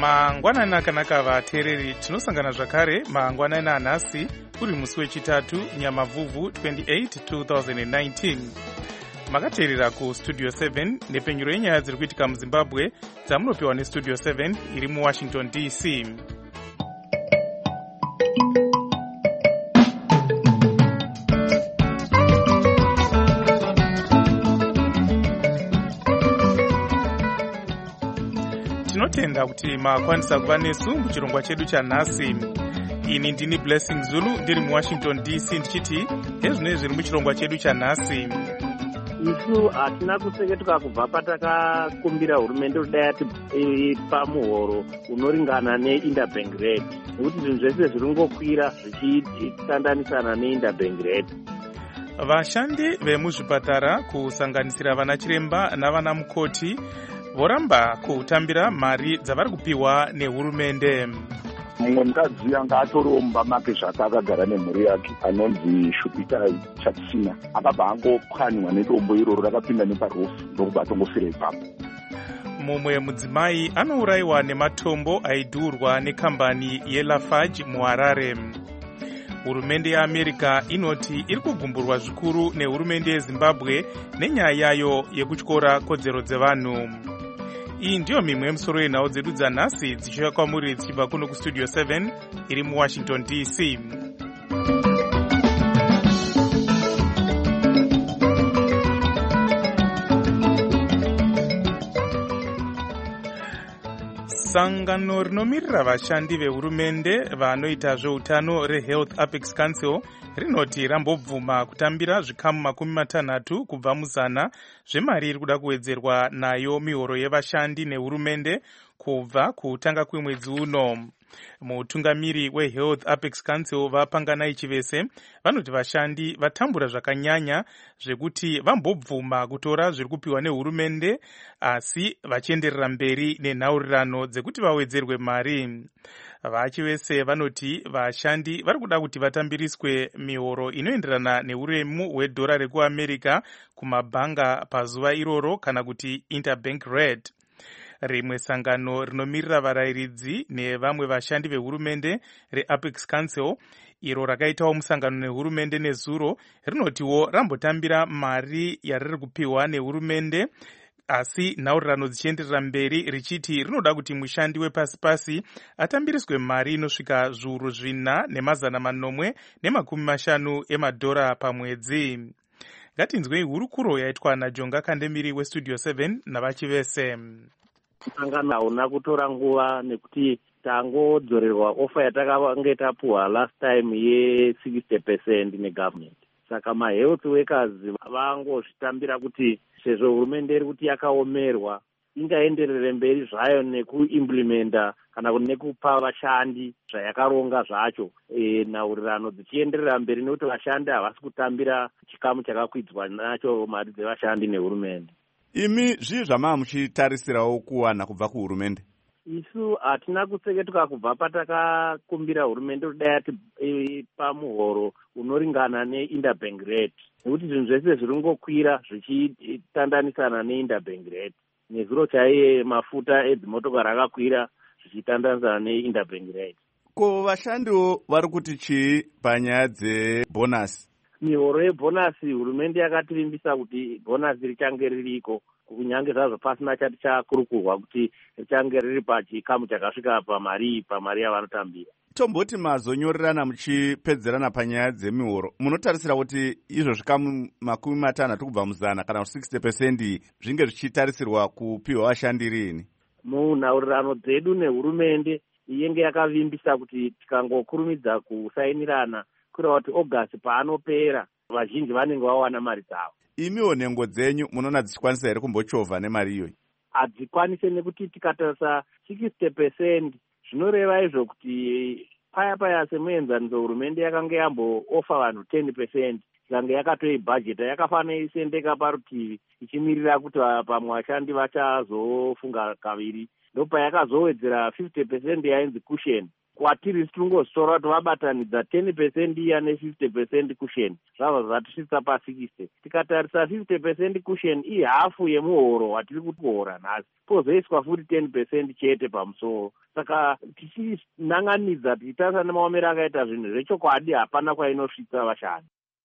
mangwanani akanaka vateereri, tinosangana zvakare mangwanani anhasi uri musi wechitatu Nyamavhuvhu 28 2019. Makateerera kustudio 7 nepfenyuro yenyaya dziri kuitika muZimbabwe dzamunopiwa nestudio 7 iri muWashington DC. Tinotenda kuti makwanisa kuva nesu muchirongwa chedu chanhasi. Ini ndini Blessing Zulu ndiri muWashington DC ndichiti hezvinezvi zviri muchirongwa chedu chanhasi. Isu hatina kuseketuka kubva patakakumbira hurumende kuti dai yatipa muhoro unoringana neinterbank rate, nekuti zvinhu zvese zviringokwira zvichitandanisana neinterbank rate. Vashandi vemuzvipatara kusanganisira vana chiremba navana mukoti voramba kutambira mari dzavari kupiwa nehurumende. Mumwe mukadzi anga atoromba make zvake akagara nemhuri yake anonzi Shupita Chatsina, akabva angopwanywa nedombo iroro rakapinda neparofu ndokubva atongofira ipapo. Mumwe mudzimai anourayiwa nematombo aidhurwa nekambani yeLafarge muHarare. Hurumende yeAmerica inoti iri kugumburwa zvikuru nehurumende yeZimbabwe nenyaya yayo yekutyora kodzero dzevanhu. Iyi ndiyo mimwe yemisoro yenhau dzedu dzanhasi dzichiuya kwamuri dzichibva kuno kustudio 7 iri muWashington DC. Sangano rinomirira vashandi vehurumende vanoita zveutano reHealth Apex Council rinoti rambobvuma kutambira zvikamu 60 kubva muzana zvemari iri kuda kuwedzerwa nayo mihoro yevashandi nehurumende kubva kutanga kwemwedzi uno. Mutungamiri weHealth Apex Council vaPanganai Chivese vanoti vashandi vatambura zvakanyanya zvekuti vambobvuma kutora zviri kupiwa nehurumende asi vachienderera mberi nenhaurirano dzekuti vawedzerwe mari. VaChivese vanoti vashandi vari kuda kuti vatambiriswe mihoro inoenderana neuremu hwedhora rekuAmerica kumabhanga pazuva iroro kana kuti interbank rate. Rimwe sangano rinomirira varayiridzi nevamwe vashandi vehurumende reApex Council iro rakaitawo musangano nehurumende nezuro rinotiwo rambotambira mari yariri kupiwa nehurumende asi nhaurirano dzichienderera mberi richiti rinoda kuti mushandi wepasi-pasi atambiriswe mari inosvika zviuru 4,950 emadhora pamwedzi. Ngatinzwei hurukuro yaitwa naJonga Kandemiri westudio 7 navaChivese. Sangano hauna kutora nguva nekuti tangodzorerwa ofa yatakange tapuwa last time ye 60% negovernment. Saka mahealth workers vangozvitambira kuti sezvo hurumende iri kuti yakaomerwa ingaenderere mberi zvayo nekuimplementa kana nekupa vashandi zvayakaronga zvacho, nhaurirano dzichienderera mberi nekuti vashandi havasi kutambira chikamu chakakwidzwa nacho mari dzevashandi nehurumende. Imi zvii zvamava muchitarisirawo kuwana kubva kuhurumende? Isu hatina kuseketuka kubva patakakumbira hurumende kuti dai yatipa muhoro unoringana neinterbank rate, nekuti zvinhu zvese zviringokwira zvichitandanisana neinterbank rate. Nezuro chaiye mafuta edzimotokari akakwira zvichitandanisana neinterbank rate. Ko vashandiwo vari kuti chii panyaya dzebhonasi? Mihoro yebhonasi hurumende yakativimbisa kuti bhonasi richange ririko, kunyange zvazvo pasina chati chakurukurwa kuti richange riri pachikamu chakasvika pamari yavanotambira. Tomboti mazonyorerana muchipedzerana panyaya dzemihoro, munotarisira kuti izvo zvikamu 50 kubva muzana kana 60% zvinge zvichitarisirwa kupiwa vashandi rini? Munhaurirano dzedu nehurumende inenge yakavimbisa kuti tikangokurumidza kusainirana kureva kuti August paanopera vazhinji vanenge vawana mari dzavo. Imiwo nhengo dzenyu munoona dzichikwanisa here kumbochovha nemari iyoyi? Hadzikwanise nekuti tikatarisa 60% zvinoreva izvo kuti paya semuenzaniso hurumende yakanga yamboofa vanhu 10%, ikanga yakatoibhajeta yakafanira isendeka parutivi ichimirira kuti pamwe vashandi vachazofunga kaviri. Ndopayakazowedzera 50% yainzi cushion kwatiri tinongozvitora kuti vabatanidza 10% iya ne50% cushion zvava zvatisvitsa pa60. Tikatarisa 50% cushion ihafu yemuhoro watiri kuhora nhasi, pozoiswa futi 10% chete pamusoro. Saka tichinanganidza tichitarisa nemaomero akaita zvinhu zvechokwadi hapana kwainosvitsa vashandi.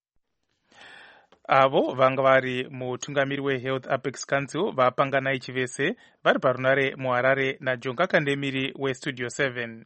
Avo vanga vari mutungamiri weHealth Apex Council vapanganai Chivese vari parunare muHarare naJonga Kandemiri weStudio 7.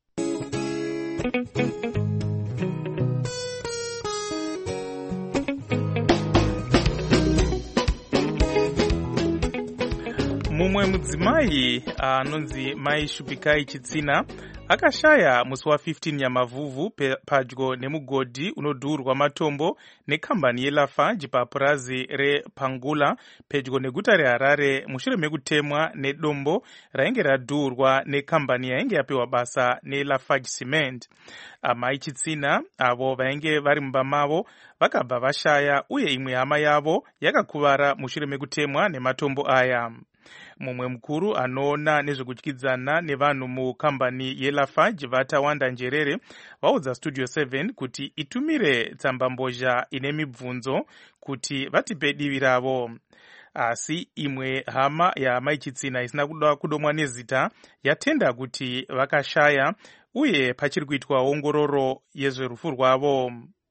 Mumwe mudzimai anonzi Mai Shupikai Chitsina akashaya musi wa15 Nyamavhuvhu padyo nemugodhi unodhurwa matombo nekambani yeLafarge papurazi rePangula pedyo neguta reHarare mushure mekutemwa nedombo rainge radhurwa nekambani yainge yapiwa basa neLafarge Cement. Amai Chitsina avo vainge vari mumba mavo vakabva vashaya uye imwe hama yavo yakakuvara mushure mekutemwa nematombo aya. Mumwe mukuru anoona nezvekudyidzana nevanhu mukambani yeLafarge Vatawanda Njerere vaudza Studio 7 kuti itumire tsambambozha ine mibvunzo kuti vatipe divi ravo. Asi imwe hama yaMai Chitsina isina kuda kudomwa nezita yatenda kuti vakashaya uye pachiri kuitwa ongororo yezverufu rwavo.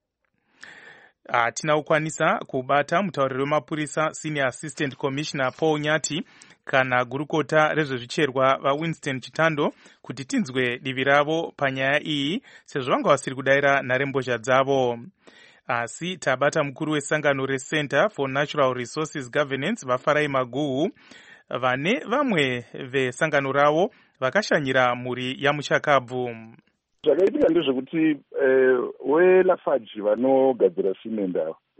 Hatina kukwanisa kubata mutauriri wemapurisa Senior Assistant Commissioner Paul Nyati kana gurukota rezvezvicherwa vaWinston Chitando kuti tinzwe divi ravo panyaya iyi sezvo vanga vasiri kudaira nharembozha dzavo. Asi tabata mukuru wesangano reCenter for Natural Resources Governance vaFarai Maguhu vane vamwe vesangano ravo vakashanyira mhuri yaMuchakabvu. Zvakaitika ndezvekuti weLafarge vanogadzira simende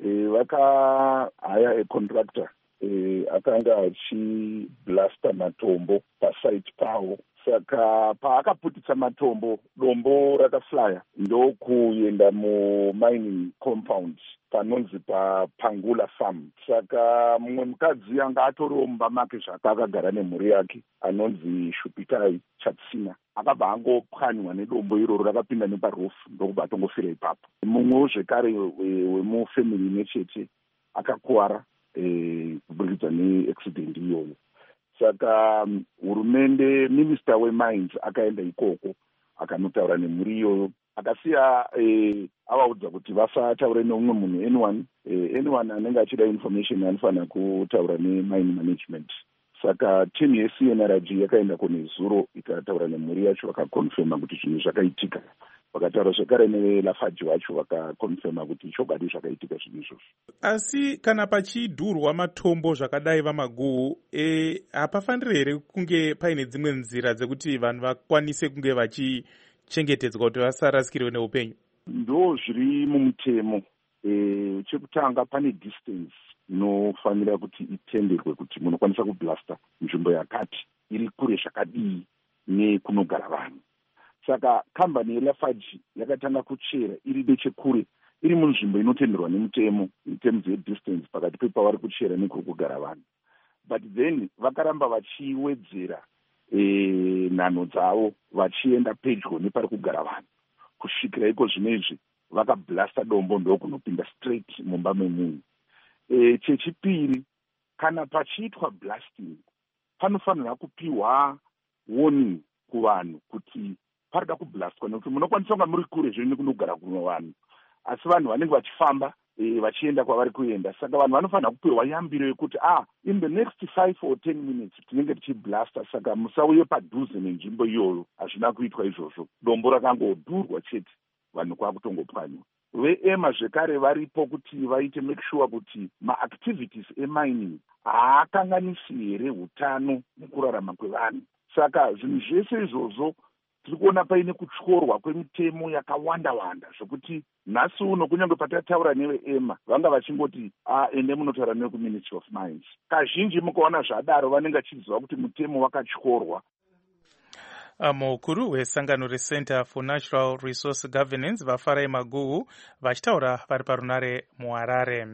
vakahaya econtractor akanga achiblasta matombo pasite pavo. Saka paakaputitsa matombo, dombo rakaflya ndokuenda mumining compound panonzi paPangula farm. Saka mumwe mukadzi anga atoriwo mumba make zvake akagara nemhuri yake anonzi Shupikai Chitsina akabva angopwanywa nedombo iroro rakapinda neparufu ndokubva atongofira ipapo. Mumwewo zvekare wemufamily nechete akakuwara kuburikidza neaccident iyoyo. Saka hurumende, minister wemines akaenda ikoko akanotaura nemhuri iyoyo akasiya avaudza kuti vasataure neumwe munhu anyone anenge achida information anofanira kutaura nemine management. Saka team yeCNRG yakaenda kunezuro ikataura nemhuri yacho vakakonfirma kuti zvinhu zvakaitika. Vakataura zvekare neLafarge vacho vakakonfirma kuti chokwadi zvakaitika zvinhu izvozvo. Asi kana pachidhurwa matombo zvakadai vaMaguhu, hapafaniri here kunge paine dzimwe nzira dzekuti vanhu vakwanise kunge vachichengetedzwa kuti vasarasikirwe neupenyu? Ndo zviri mumutemo. Chekutanga pane distance inofanira kuti itenderwe kuti munokwanisa kublasta nzvimbo yakati iri kure zvakadii nekunogara vanhu. Saka kambani yeLafarge yakatanga kuchera iri nechekure, iri munzvimbo inotenderwa nemutemo in terms yedistance pakati pepavari kuchera nekuri kugara vanhu. But then vakaramba vachiwedzera nhano dzavo vachienda pedyo nepari kugara vanhu. Kusvikira iko zvinezvi vakablasta dombo ndokunopinda straight mumba memunhu. Chechipiri, kana pachiitwa blasting panofanirwa kupiwa warning kuvanhu kuti parida kublastwa nekuti munokwanisa kunga muri kure zvino kunogara kuno vanhu, asi vanhu vanenge vachifamba vachienda kwavari kuenda. Saka vanhu vanofanira kupiwa yambiro yekuti in the next 5 or 10 minutes tinenge tichiblasta. Saka musauye padhuze nenzvimbo iyoyo. Hazvina kuitwa izvozvo, dombo rakangodhurwa chete, vanhu kwakutongopwanywa. VEMA zvekare varipo kuti vaite make sure kuti maactivities emining haakanganisi here hutano nekurarama kwevanhu. Saka zvinhu zvese izvozvo tiri kuona paine kutyorwa kwemitemo yakawanda-wanda zvokuti nhasi uno kunyange patataura neveEMA vanga vachingoti ende munotaura nekuMinistry of Mines. Kazhinji mukaona zvadaro vanenge vachiziva kuti mutemo wakatyorwa. Mukuru wesangano reCenter for Natural Resource Governance vaFarai Maguhu vachitaura vari parunare muHarare.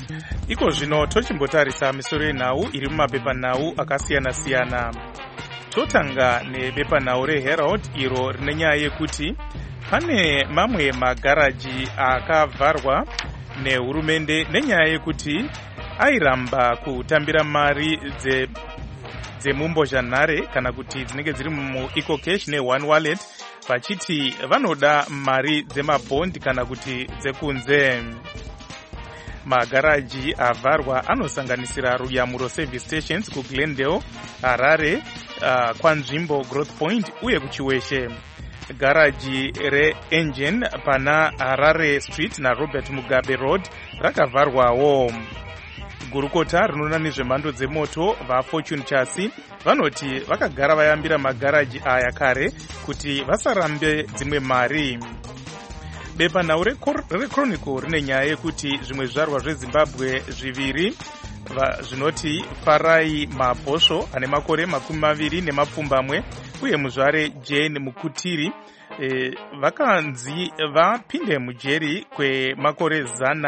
Iko zvino tochimbotarisa misoro yenhau iri mumapepanhau akasiyana-siyana. Totanga nebepanhau reHerald iro rine nyaya yekuti pane mamwe magaraji akavharwa nehurumende nenyaya yekuti airamba kutambira mari dzemumbozhanhare kana kuti dzinenge dziri muEcoCash neOne Wallet vachiti vanoda mari dzemabhondi kana kuti dzekunze. Magaraji avharwa anosanganisira Ruyamuro Service Stations kuGlendale, Harare, kwaNzvimbo Growth Point uye kuChiweshe. Garaji reEngine pana Harare Street naRobert Mugabe Road rakavharwawo. Gurukota rinoona nezvemhando dzemoto vaFortune Chassis vanoti vakagara vayambira magaraji aya kare kuti vasarambe dzimwe mari. Bepanhau reChronicle rine nyaya yekuti zvimwe zvizvarwa zveZimbabwe zviviri zvinoti Farai Mabhosvo ane makore 20 uye muzvare Jane Mukutiri vakanzi vapinde mujeri kwemakore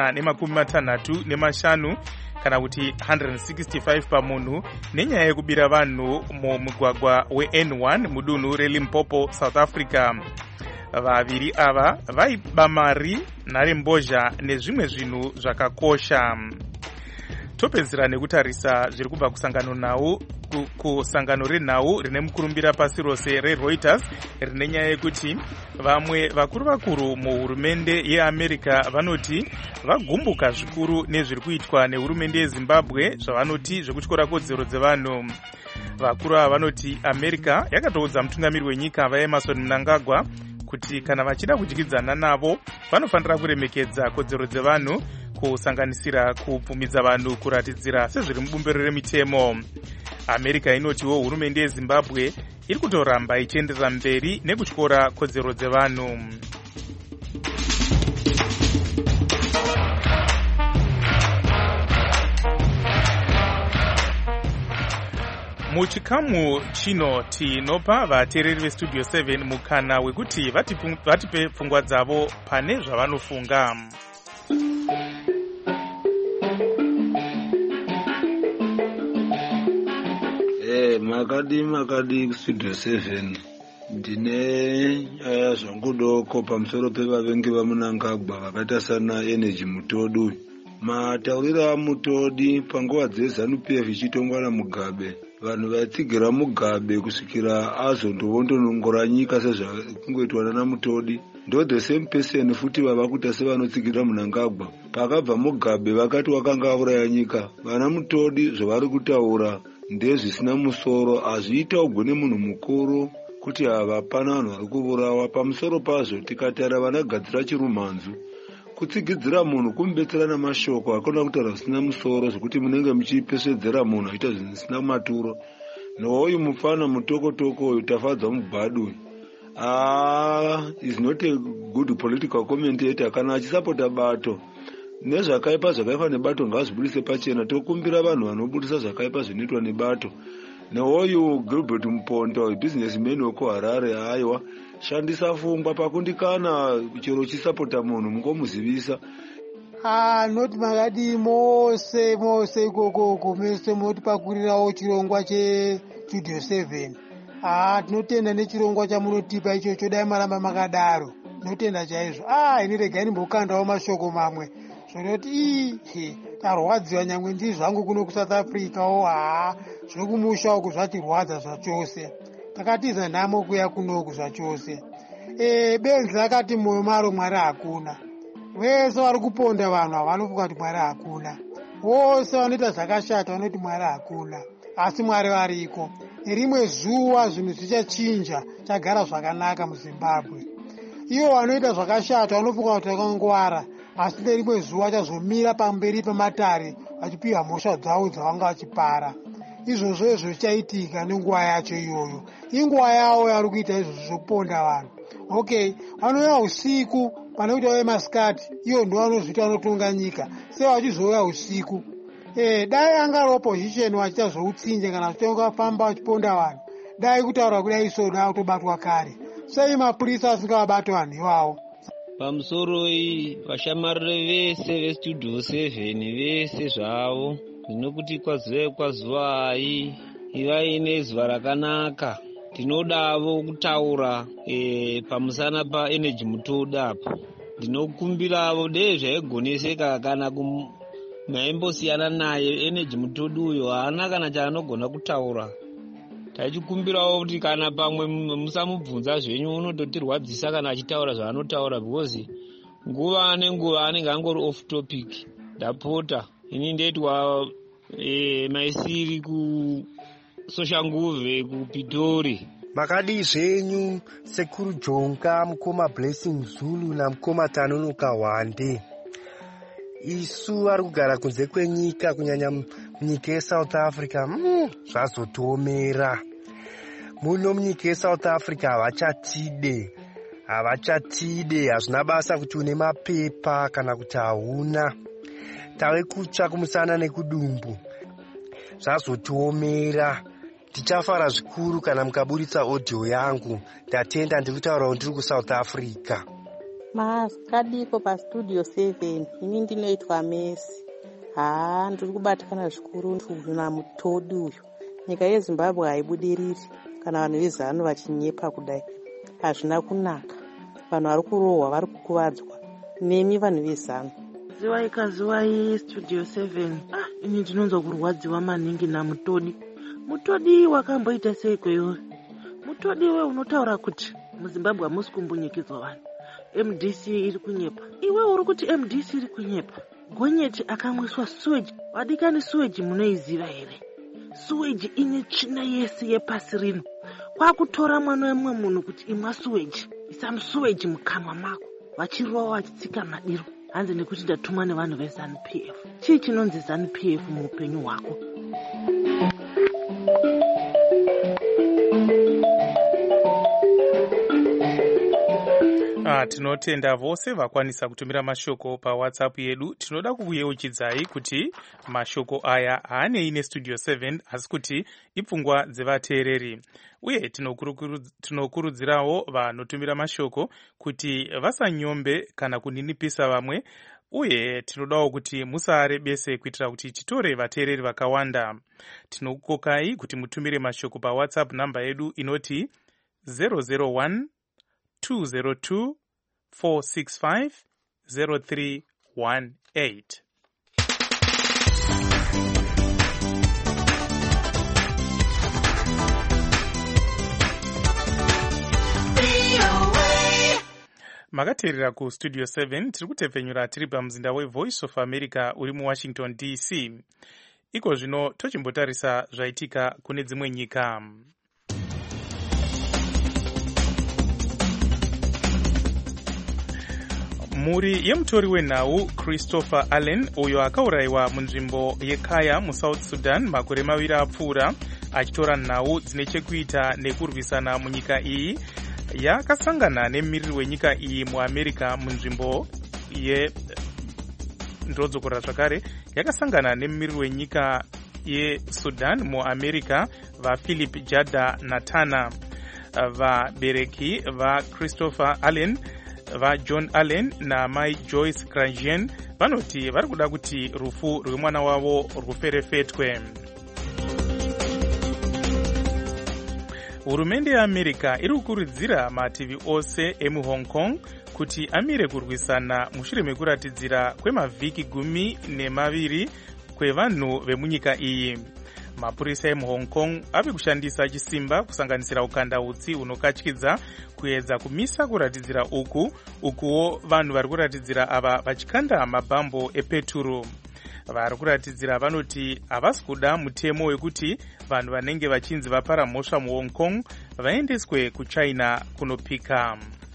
165 kana kuti 165 pamunhu nenyaya yekubira vanhu mumugwagwa weN1 mudunhu reLimpopo, South Africa. Vaviri ava vaiba mari, nharembozha nezvimwe zvinhu zvakakosha. Topedzera nekutarisa zviri kubva kusangano renhau rine mukurumbira pasi rose reReuters rine nyaya yekuti vamwe vakuru muhurumende yeAmerica vanoti vagumbuka zvikuru nezviri kuitwa nehurumende yeZimbabwe zvavanoti zvekutyora kodzero dzevanhu. Vakuru ava vanoti America yakatoudza mutungamiri wenyika vaEmerson Mnangagwa kuti kana vachida kudyidzana navo vanofanira kuremekedza kodzero dzevanhu kusanganisira kubvumidza vanhu kuratidzira sezviri mubumbiro remitemo. America inotiwo hurumende yeZimbabwe iri kutoramba ichienderera mberi nekutyora kodzero dzevanhu. Muchikamu chino tinopa vateereri veStudio 7 mukana wekuti vatipe pfungwa dzavo pane zvavanofunga. Makadi kuStudio 7 ndine nyaya zvangudoko pamusoro pevavengi vaMnangagwa vakaita sana Energy Mutodi. Matauriro aMutodi panguva dzeZANU-PF ichitongwa naMugabe, vanhu vaitsigira Mugabe kusvikira azondovondonongora nyika sezvakungoitwa naMutodi. Ndo the same person futi vava kuita sevanotsigira Mnangagwa. Pakabva Mugabe vakati wakanga auraya nyika, vana Mutodi zvavari kutaura ndezvisina musoro, hazviita ugone munhu mukuru kuti hapana vanhu vari kuurawa. Pamusoro pazvo tikataura vanagadzira chirumhanzu, kutsigidzira munhu kumubetsera namashoko akona kutaura zvisina musoro zvokuti munenge muchipesvedzera munhu aita zvinhu zvisina maturo. Nouyu mufana mutokotoko uyu Tafadzwa Mubhadu is not a good political commentator. Kana achisapota bato nezvakaipa zvakaipa nebato ngazvibudise pachena. Tokumbira vanhu vanobudisa zvakaipa zvinoitwa nebato. Neuyu Gilbert Mponda businessman wekuHarare, aiwa shandisa pfungwa pakundikana chero chisapota munhu mungomuzivisa. Noti makadi mose ikoko mese moti pakurirawo chirongwa cheStudio 7. Tinotenda nechirongwa chamunotipa ichocho, dai maramba makadaro. Tinotenda chaizvo. Ini regai ndimbokandawo mashoko mamwe zvinoti tarwadziwa nyangwe ndizvo hangu kuno kuSouth Africa zvokumusha uku zvatirwadza zvachose. Takatiza nhamo kuya kunoku zvachose. Benzi rakati moyo maro Mwari hakuna. Vese vari kuponda vanhu havanofunga kuti Mwari hakuna. Vose vanoita zvakashata vanoti Mwari hakuna. Asi Mwari variko. Nerimwe zuva zvinhu zvichachinja, chagara zvakanaka muZimbabwe. Ivo vanoita zvakashata vanofunga kuti vakangwara, asi nerimwe zuva chazomira pamberi pematare vachipiwa mhosva dzavo dzavanga vachipara. Izvozvo zvichaitika nenguva yacho iyoyo. Inguva yavo yari kuita izvozvo zvoponda vanhu. Vanouya usiku pane kuti vauye masikati, ivo ndo vanozvita vanotonga nyika. Sei vachizouya usiku? Dai angari opposition vachiita zvoutsinje kana vachitonga vafamba vachiponda vanhu, dai kutaura kudai iso da kutobatwa kare. Sei mapurisa asingavabati vanhu ivavo? pamusoro vashamarire vese vestudio 7 vese zvavo zvinokuti kwazuvai ivai nezuva rakanaka. Tinodavo kutaura pamusana paenergy mutodo apo. Ndinokumbiravo dei zvaigoneseka kana maimbosiyana naye energy mutodo uyo haana kana chaanogona kutaura. Taichikumbirawo kuti kana pamwe musamubvunza zvenyu unototirwadzisa kana achitaura zvaanotaura because nguva nenguva anenge angori off topic. Ndapota ini ndeitwa maisiri kuSoshanguve kuPitori. Makadi zvenyu Sekuru Jonga, Mukoma Blessing Zulu naMukoma Tanonoka Wande. Isu ari kugara kunze kwenyika kunyanya munyika yeSouth Africa zvazotomera. Muno munyika yeSouth Africa havachatide hazvina basa kuti une mapepa kana kuti hauna. Tave kutsva kumusana nekudumbu. Zvazotomera. Tichafara zvikuru kana mukaburitsa audio yangu. Ndatenda ndiri kutaura kuti ndiri kuSouth Africa. Maskadiko pastudio 7 ini ndinoitwa Messi. Ndiri kubatikana zvikuru namutodo uyu. Nyika yeZimbabwe haibudiriri kana vanhu vezano vachinyepa kudai. Hazvina kunaka. Vanhu vari kurohwa, vari kukuvadzwa. Nemi vanhu vezano. Ziwai studio 7. Ini ndinonzwa kurwadziwa maningi namutodi. Mutodi wakamboita sei kweyo? Mutodi we unotaura kuti muZimbabwe hamusi kumbunyikidzwa vanhu. MDC iri kunyepa. Iwe uri kuti MDC iri kunyepa. Gonyeti akamwiswa sewage. Wadikani sewage munoiziva here? Sewage ine tsvina yese yepasi rino. Kwakutora mwana wemwe munhu kuti imwa sewage. Isa sewage mukanwa mako. Vachirowa vachitsika madiro. Hanzi nekuti ndatuma nevanhu veZANU-PF. Chii chinonzi ZANU-PF muupenyu hwako? Tinotenda vose vakwanisa kutumira mashoko paWhatsApp yedu. Tinoda kukuyeuchidzai kuti mashoko aya haanei nestudio 7 asi kuti ipfungwa dzevateereri. Uye tinokurudzirawo vanotumira mashoko kuti vasanyombe kana kuninipisa vamwe. Uye tinodawo kuti musarebese kuitira kuti titore vateereri vakawanda. Tinokukokai kuti mutumire mashoko paWhatsApp namba yedu inoti 001 202 465 0318. Makateerera ku Studio 7 tiri kutepfenyura tiri pamuzinda weVoice of America uri muWashington DC. Iko zvino tochimbotarisa zvaitika kune dzimwe nyika. Mhuri yemutori wenhau Christopher Allen uyo akaurayiwa munzvimbo yeKaya muSouth Sudan makore maviri apfuura achitora nhau dzine chekuita nekurwisana munyika iyi yakasangana nemumiriri wenyika iyi muAmerica munzvimbo ndrodzokora zvakare yakasangana nemumiriri wenyika yeSudan muAmerica vaPhilip Jada Natana. Vabereki vaChristopher Allen vaJohn Allen namai Joyce Grangian vanoti vari kuda kuti rufu rwemwana wavo ruferefetwe. Hurumende yeAmerica iri kukurudzira mativi ose emuHong Kong kuti amire kurwisana mushure mekuratidzira kwemavhiki 12 kwevanhu vemunyika iyi. Mapurisa emuHong Kong ave kushandisa chisimba kusanganisira ukandautsi unokatyidza kuedza kumisa kuratidzira ukuwo vanhu vari kuratidzira ava vachikanda mabhambo epeturu. Vari kuratidzira vanoti havasi kuda mutemo wekuti vanhu vanenge vachinzi vapara mhosva muHong Kong vaendeswe kuChina kunopika.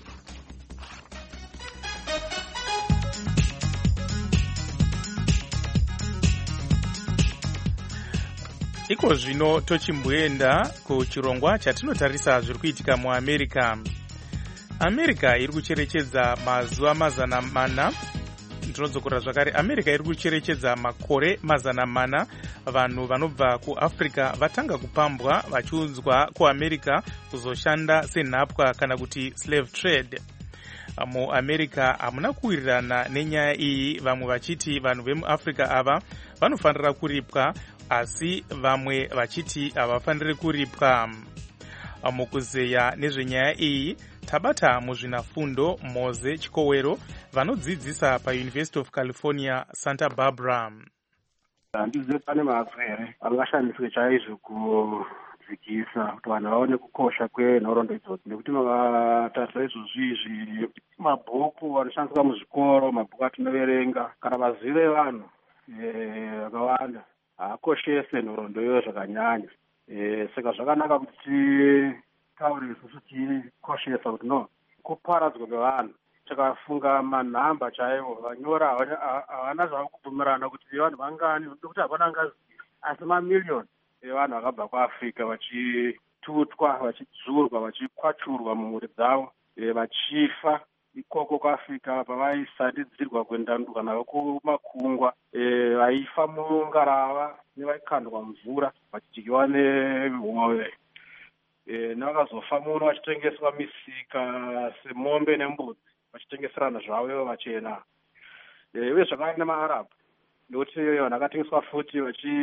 Iko zvino tochimboenda kuchirongwa chatinotarisa zviri kuitika muAmerica. America iri kucherechedza mazuva 400 ndinodzokora zvakare. America iri kucherechedza makore 400 vanhu vanobva kuAfrica vatanga kupambwa vachiunzwa kuAmerica kuzoshanda senhapwa kana kuti slave trade. muamerica hamuna kuwirirana nenyaya iyi, vamwe vachiti vanhu vemuafrica ava vanofanira kuripwa asi vamwe vachiti havafaniri kuripwa. Mukuzeya nezvenyaya iyi tabata muzvinafundo Moze Chikowero vanodzidzisa paUniversity of California Santa Barbara. Handizive pane mabvu here angashandiswe chaizvo kudzikisa kuti vanhu vaone kukosha kwenhoroondo idzodzo, nekuti matarisa izvozvizvi mabhuku anoshandiswa muzvikoro, mabhuku atinoverenga kana mazivo evanhu vakawanda haakoshese nhoroondo iyoyo zvakanyanya. Saka zvakanaka kuti titaure isusu tikoshesa kuti no kuparadzwa kwevanhu. Takafunga manhamba chaivo vanyora havana zvavakubvumirana kuti vanhu vangani, nekuti havana ngazi, asi mamiliyoni evanhu vakabva kuafrica vachitutwa, vachidzurwa, vachikwachurwa mumhuri dzavo, vachifa ikoko kuafrica pavaisatidzirwa kuenda kana kumakungwa, vaifa mungarava nevaikandwa mvura vachidyiwa nehove, nevakazofa muno vachitengeswa misika semombe nembudzi, vachitengeserana zvavo ivo vachena. Uye zvakare nemaarabhu, nekuti vanhu vakatengeswa futi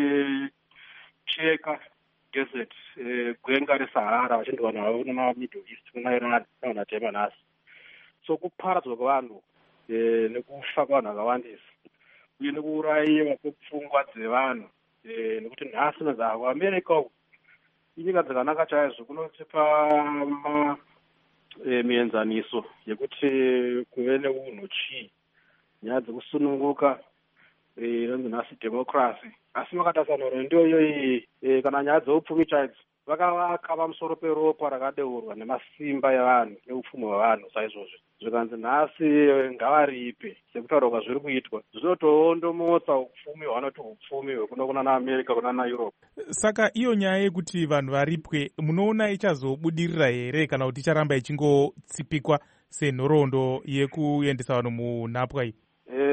vachicheka desert, gwenga reSahara, vachindwa navo nemiddle east kuna Iran navanhu vatema nhasi. So kuparadzwa kwevanhu nekufa kwevanhu vakawandisa uye nekuurayiwa kwepfungwa dzevanhu, nekuti nhasi nezavo America uku inyika dzakanaka chaizvo, kunotipa mienzaniso yekuti kuve neunhu chii, nyaya dzekusununguka inonzi nhasi democracy, asi makatarisa nhoroondo ndiyo iyoyi. Kana nyaya dzeupfumi chaidzo vakavaka pamusoro peropa rakadeurwa nemasimba evanhu neupfumi hwevanhu saizvozvo, zvikanzi nhasi ngavaripe sekutaura kwazviri kuitwa, zvinotoondomotsa upfumi hwanoti upfumi hwekuno kuna naAmerica kuna naEurope. Saka iyo nyaya yekuti vanhu varipwe munoona ichazobudirira here kana kuti icharamba ichingotsipikwa senhoroondo yekuendesa vanhu munhapwa iyi?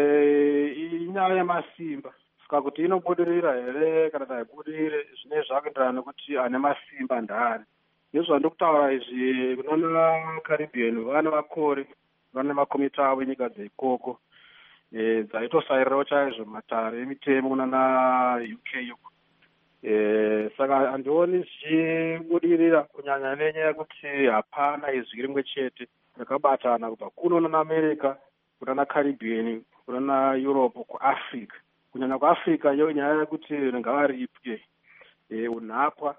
Inyaya yemasimba, saka kuti inobudirira here kana kuti haibudirire zvine zvakuenderana nekuti ane masimba ndaari. Nezvandokutaura izvi kunana Caribbean vane makore, vane makomiti avo enyika dzeikoko dzaitosayirirawo chaizvo matare emitemo kunana UK uko. Saka handioni zvichibudirira kunyanya nenyaya yekuti hapana izwi rimwe chete rakabatana kubva kuno naAmerica, kunana Caribbean, kunana Europe, kuAfrica. Kunyanya kuAfrica iyo nyaya yekuti ngavaripwe unhapwa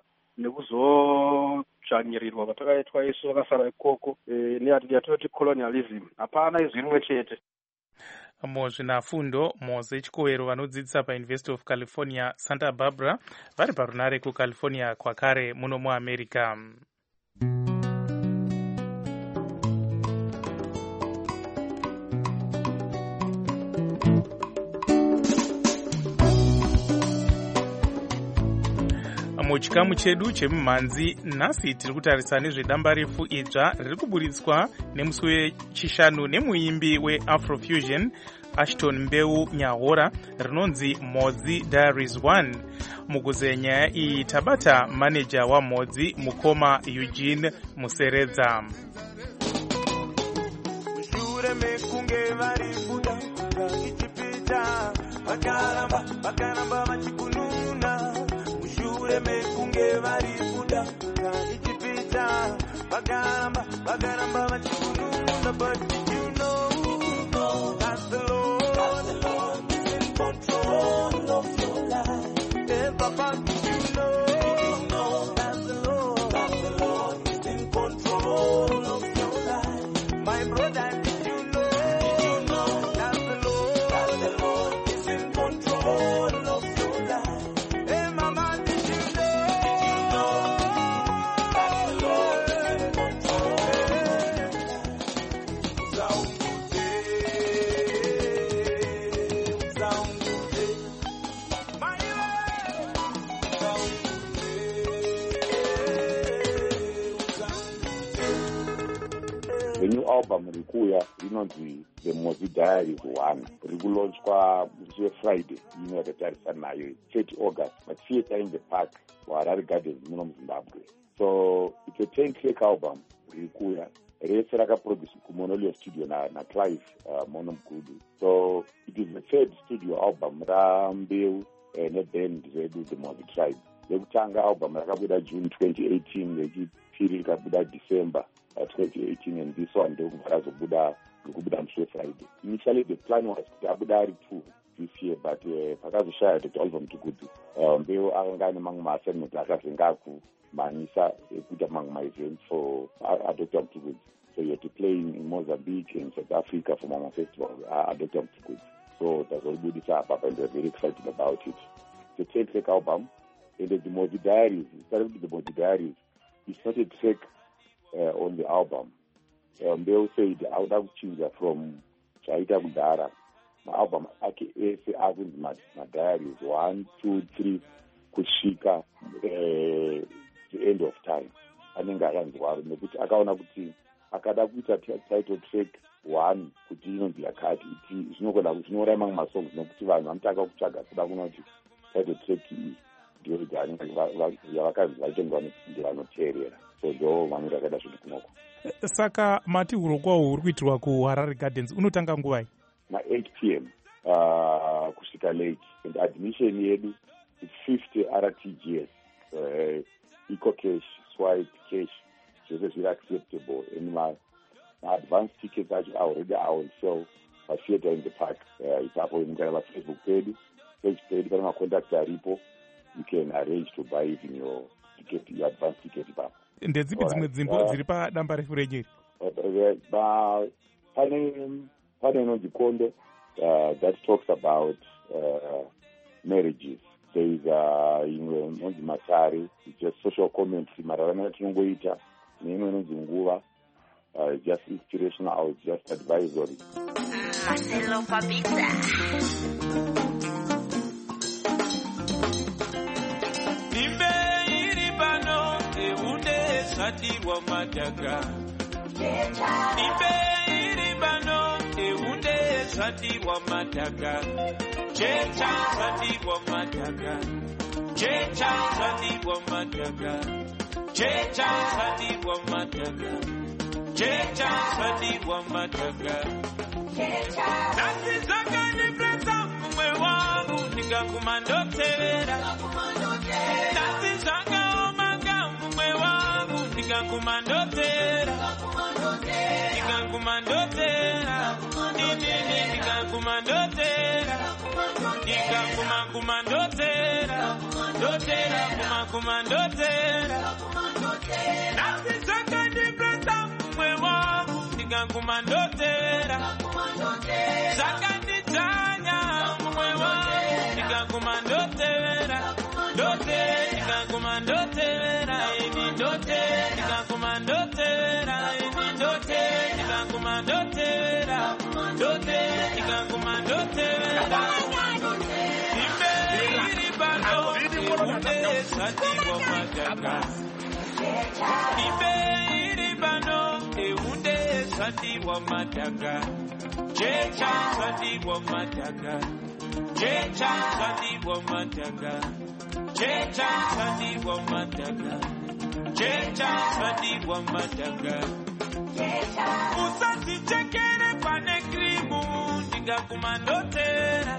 nekuzodzvanyirirwa kwatakaitwa isu vakasara ikoko neyatinoti colonialism. Hapana izwi rimwe chete. Muzvinafundo Moze Chikowero vanodzidzisa paUniversity of California Santa Barbara vari parunare kuCalifornia kwakare muno muAmerica. Muchikamu chedu chemumhanzi nhasi tiri kutarisa nezvedamba refu idzva riri kuburitswa nemusi wechishanu nemuimbi weAfrofusion Ashton Mbeu Nyahora rinonzi Modzi Diaries 1. Mukuzeya nyaya iyi tabata maneja waModzi Mukoma Eugene Museredza. Mekunge vari kuda ichipita vakaramba vachikununa, but you know that the Lord is in control of your life. And Papa, you know that the Lord is in control of your life. My brother, did you know that the Lord is in control of your life? Hey mama, The new album rikuya rinonzi The Modzi Diaries 1 rikulonchwa musi weFriday ino yatatarisa nayo 30 August paTheatre in the Park kuHarare Gardens muno muZimbabwe. So it's a 10-track album rikuya rese rakaproduce kumonolio studio naClive Mono Mgudu. So it is the third studio album raMbeu neband redu The Mozi Tribe. Lekutanga album rakabuda June 2018, rechipiri rikabuda December 2018, and this one ndokubva razobuda muswe Friday. Initially the plan was kuti abuda ari 2 this year, but pakazoshaya Dr. Oliver Mtukudu Mbeu akanga ane mamwe maassignment akazenga akumanisa ekuita mamwe maevents for Dr. Mtukudu. So you had to play in Mozambique and South Africa for Mama Festival, Dr. Mtukudu. So that's all good up, and we're very excited about it. It's a 10-track album, and the Mozi Diaries, started with the Mozi Diaries, it's not a track on the album. They will say I would have chosen from Chaita Mudara. My album, my diaries, 1, 2, 3, Kushika, the end of time. I think I can't worry. Akada kuita title track 1 kuti inonzi yakati iti zvinogona zvinoreva mamwe masongs nokuti vanhu vanotaka kutsvaga kuda kunoti title track iyi ndiyo yavakanzi vaitendwa ndivanoteerera. So ndo mamiro akaita zvinhu kunoko. Saka mati urongwa uri kuitirwa kuHarare Gardens unotanga nguvai? 8 p.m. kusvika late, and admission yedu is 50 RTGS, eco cash, swipe cash, zvese zviri acceptable, and my advance tickets are already on sale by Theatre in the Park. Ipapo inogara Facebook page kana macontact aripo, you can arrange to buy even your ticket, your advance ticket ipapo. Ndedzipi dzimwe dzimbo dziri padamba refu renyeri? Pane inonzi Kondo that talks about marriages. There is inonzi Matari, it's just social commentary mararano atinongoita, neimwe inonzi Nguva, just inspirational, just advisory. Marcelo Fabiza. Sati wa madaga Ibe iribano Eunde sati wa madaga Checha sati wa madaga Checha sati wa madaga Checha sati wa madaga Checha sati wa madaga Nasi zaka ni presa mwe wangu Nika kumandotera Nasi zaka Nikankumandotera Nasisaka ndibresa mwe wangu Nikankumandotera Saka nditanya mwe wangu Nikankumandotera Nikankumandotera Sati wa madaga Checha sati wa madaga Checha sati wa madaga Checha sati wa madaga Checha sati wa madaga Usati chekere pane krimu Ndiga kumandotera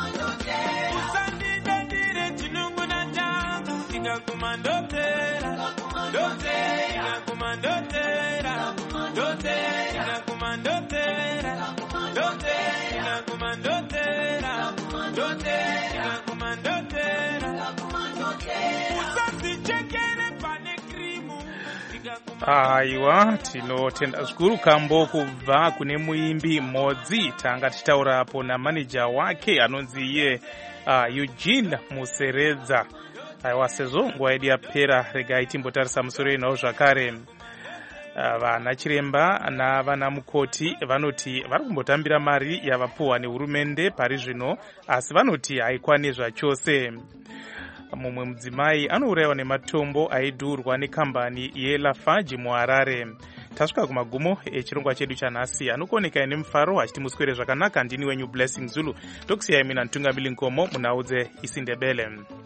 Usati dandire chinungu na jangu Ndiga kumandotera Dote ndiga kumandotera Dote ndiga kumandotera Dote ndiga kumandotera Dote ndiga kumandotera Usati chekere pane krimu Aiwa, tinotenda zvikuru kambo kubva kune muimbi Mozi. Tanga tichitaura apo namanager wake anonzi iye Eugene Museredza. Aiwa, sezvo nguva yedu yapera, regai timbotarisa musoro inawo zvakare. Vana chiremba navana mukoti vanoti vari kumbotambira mari yavapuwa nehurumende pari zvino, asi vanoti haikwani zvachose. Mumwe mudzimai anourayiwa nematombo aidhurwa nekambani yeLafarge muHarare. Tasvika kumagumo echirongwa chedu chanhasi. Anokuoneka nemufaro achiti muswere zvakanaka. Ndini wenyu Blessing Zulu. Tokusiyai mina Ntungamili Nkomo munhau dzeIsindebele.